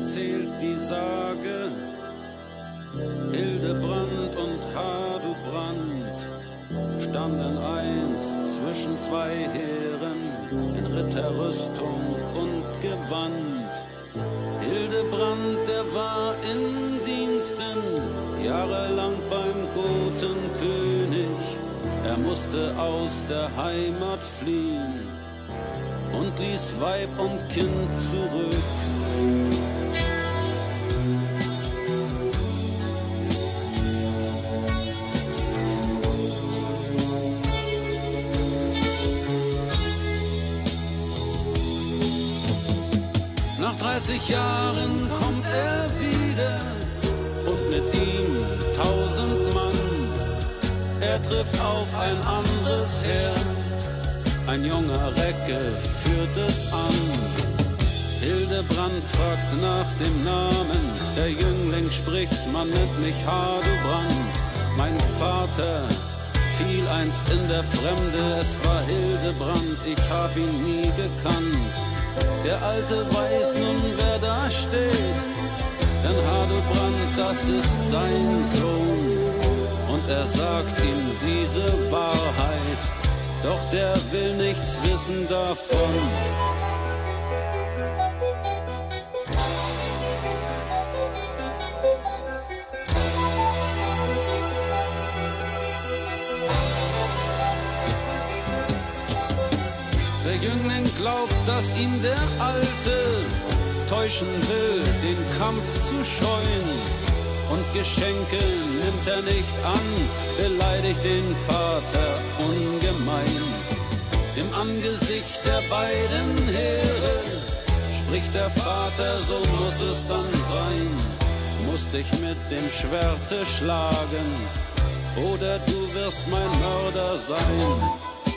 erzählt die Sage, Hildebrand und Hadubrand standen einst zwischen zwei Heeren in Ritterrüstung und Gewand. Hildebrand, der war in Diensten, jahrelang beim Gotenkönig. Er musste aus der Heimat fliehen und ließ Weib und Kind zurück. Nach 30 Jahren kommt er wieder und mit ihm 1000 Mann. Er trifft auf ein anderes Heer, ein junger Recke führt es an. Hildebrand fragt nach dem Namen, der Jüngling spricht, man nennt mich Hadubrand. Mein Vater fiel einst in der Fremde, es war Hildebrand, ich hab ihn nie gekannt. Der Alte weiß nun, wer da steht, denn Hadubrand, das ist sein Sohn. Und er sagt ihm diese Wahrheit, doch der will nichts wissen davon. Der Jüngling glaubt, dass ihn der Alte täuschen will, den Kampf zu scheuen. Und Geschenke nimmt er nicht an, beleidigt den Vater ungemein. Im Angesicht der beiden Heere spricht der Vater, so muss es dann sein. Musst dich mit dem Schwerte schlagen, oder du wirst mein Mörder sein.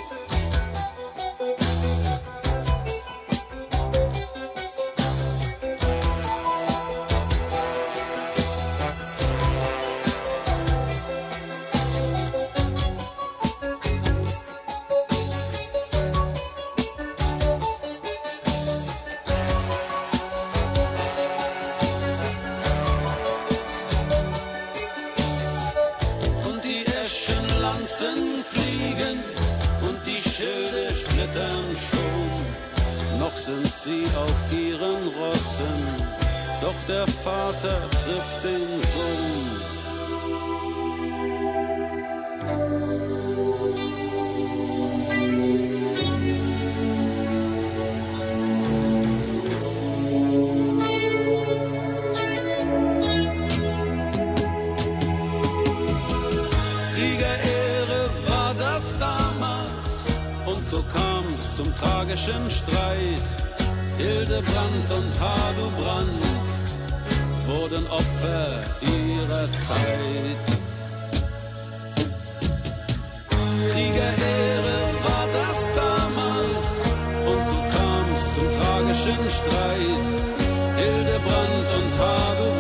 Fliegen und die Schilde splittern schon. Noch sind sie auf ihren Rossen, doch der Vater trifft den Sohn. Und so kam's zum tragischen Streit. Hildebrand und Hadubrand wurden Opfer ihrer Zeit. Kriegerehre war das damals, und so kam's zum tragischen Streit. Hildebrand und Hadubrand